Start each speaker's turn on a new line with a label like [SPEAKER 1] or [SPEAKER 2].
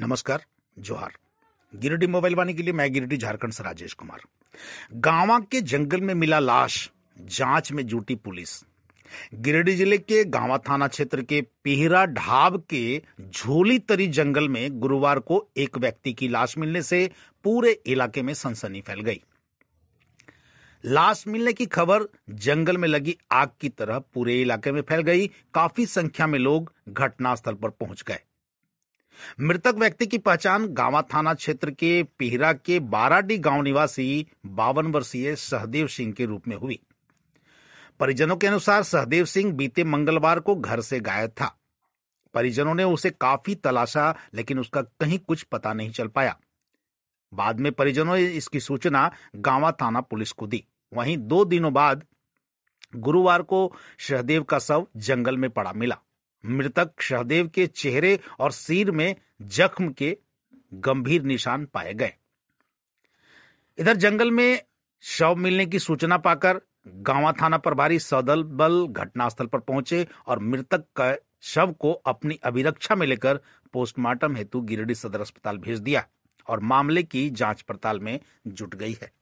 [SPEAKER 1] नमस्कार, जोहार। गिरिडीह मोबाइल वाणी के लिए मैं गिरिडीह झारखंड से राजेश कुमार। गांवा के जंगल में मिला लाश, जांच में जुटी पुलिस। गिरिडीह जिले के गांवा थाना क्षेत्र के पिहरा ढाब के झोली तरी जंगल में गुरुवार को एक व्यक्ति की लाश मिलने से पूरे इलाके में सनसनी फैल गई। लाश मिलने की खबर जंगल में लगी आग की तरह पूरे इलाके में फैल गई। काफी संख्या में लोग घटनास्थल पर पहुंच गए। मृतक व्यक्ति की पहचान गांवा थाना क्षेत्र के पिहरा के बाराडी गांव निवासी 52 वर्षीय सहदेव सिंह के रूप में हुई। परिजनों के अनुसार सहदेव सिंह बीते मंगलवार को घर से गायब था। परिजनों ने उसे काफी तलाशा, लेकिन उसका कहीं कुछ पता नहीं चल पाया। बाद में परिजनों ने इसकी सूचना गांवा थाना पुलिस को दी। वहीं 2 दिनों बाद गुरुवार को सहदेव का शव जंगल में पड़ा मिला। मृतक सहदेव के चेहरे और सिर में जख्म के गंभीर निशान पाए गए। इधर जंगल में शव मिलने की सूचना पाकर गांवा थाना प्रभारी सदल बल घटनास्थल पर पहुंचे और मृतक का शव को अपनी अभिरक्षा में लेकर पोस्टमार्टम हेतु गिरिडीह सदर अस्पताल भेज दिया और मामले की जांच पड़ताल में जुट गई है।